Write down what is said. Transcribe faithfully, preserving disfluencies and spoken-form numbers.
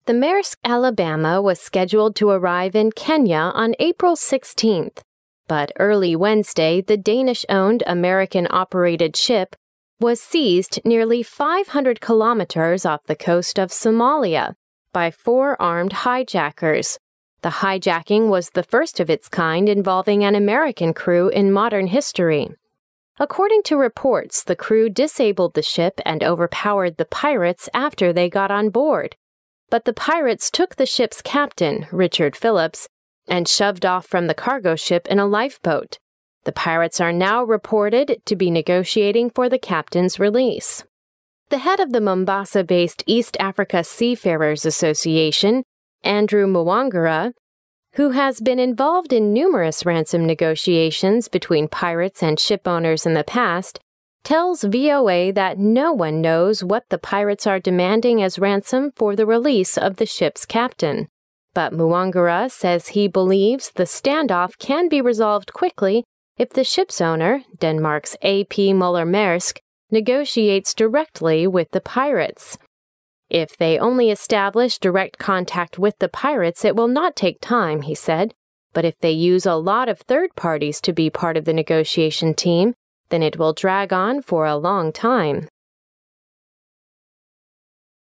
The Maersk Alabama was scheduled to arrive in Kenya on April sixteenth, but early Wednesday, the Danish-owned American-operated ship was seized nearly five hundred kilometers off the coast of Somalia by four armed hijackers. The hijacking was the first of its kind involving an American crew in modern history. According to reports, the crew disabled the ship and overpowered the pirates after they got on board. But the pirates took the ship's captain, Richard Phillips, and shoved off from the cargo ship in a lifeboat. The pirates are now reported to be negotiating for the captain's release. The head of the Mombasa-based East Africa Seafarers Association, Andrew Mwangara, who has been involved in numerous ransom negotiations between pirates and ship owners in the past, tells V O A that no one knows what the pirates are demanding as ransom for the release of the ship's captain. But Mwangara says he believes the standoff can be resolved quickly if the ship's owner, Denmark's A P Møller Maersk, negotiates directly with the pirates. If they only establish direct contact with the pirates, it will not take time, he said. But if they use a lot of third parties to be part of the negotiation team, then it will drag on for a long time.